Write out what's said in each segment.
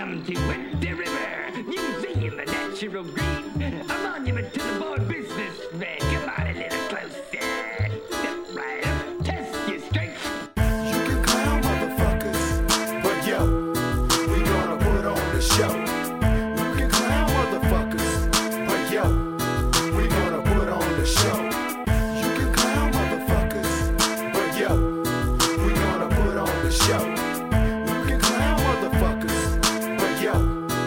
Welcome to the river, museum of natural green, a monument to the boy businessman. Come on a little closer. Step right up, test your strength. You can clown motherfuckers, but yo, we gonna put on the show. You can clown motherfuckers, but yo, we gonna put on the show. You can clown motherfuckers, but yo, we gonna put on the show. You can clown motherfuckers, but yo,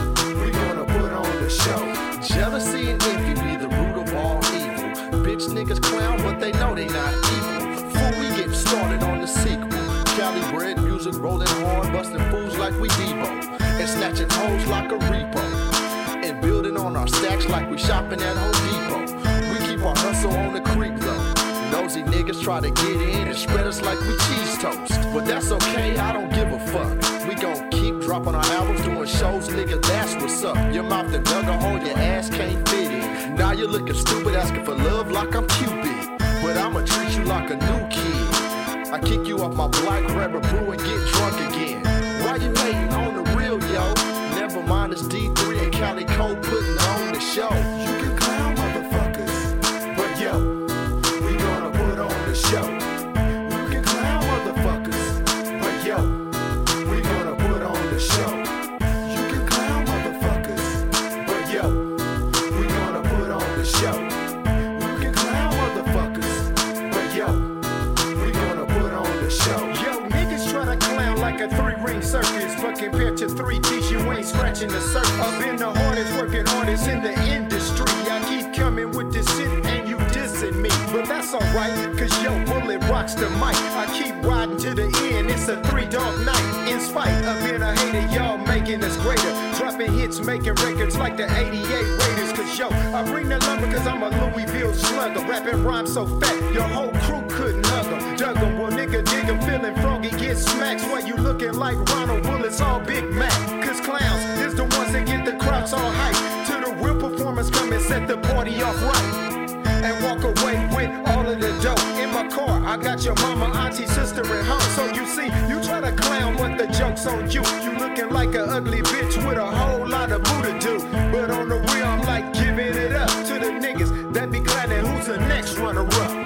we gonna put on the show. Jealousy and envy be the root of all evil. Bitch niggas clown, but they know they not evil. Before we get started on the sequel, Cali bred music rolling hard, busting fools like we Debo, and snatching hoes like a repo, and building on our stacks like we shopping at Home Depot. We keep our hustle on the creep though. Nosy niggas try to get in and spread us like we cheese toast, but that's okay, I don't give a fuck. We gon' keep dropping our albums, doing shows, nigga, that's what's up. Your mouth done dug a hole, your ass can't fit in. Now you're looking stupid, asking for love like I'm Cupid, but I'ma treat you like a new kid. I kick you off my black rubber brew and get drunk again. Why you hating on the real, yo? Never mind, it's D3 and Cali Cole putting on the show. You can clown motherfuckers, but yo, we gonna put on the show. You can clown motherfuckers, but yo, we gonna put on the show. You can clown motherfuckers, but yo, we gonna put on the show. You can clown motherfuckers, but yo, we gonna put on the show. Yo, niggas try to clown like a 3-ring circus, but compared to 3Ds, you ain't scratching the surface. I've been the hardest working artist in the industry. I keep coming with this shit and you dissing me, but that's alright, cause yo, bullet rocks the mic. I keep riding to the end, it's a 3-dog night. In spite of being a hater, y'all making us greater, dropping hits, making records like the 88 Raiders. Cause yo, I bring the lumber cause I'm a Louisville slugger, rapping rhymes so fat, your whole crew couldn't hug them. Dug them, well nigga dig them, feeling froggy, get smacks while you looking like Ronald Bullets, all Big Mac. Cause clowns is the ones that get the crowds all hype. To the real performers come and set the party off right, and walk away with all of the dough. In my car, I got your mama, auntie, sister at home. So you see, you try to clown, but the joke's on you. You looking like an ugly bitch with a whole lot of boo to do. But on the real, I'm like giving it up to the niggas that be clowning. Who's the next runner-up?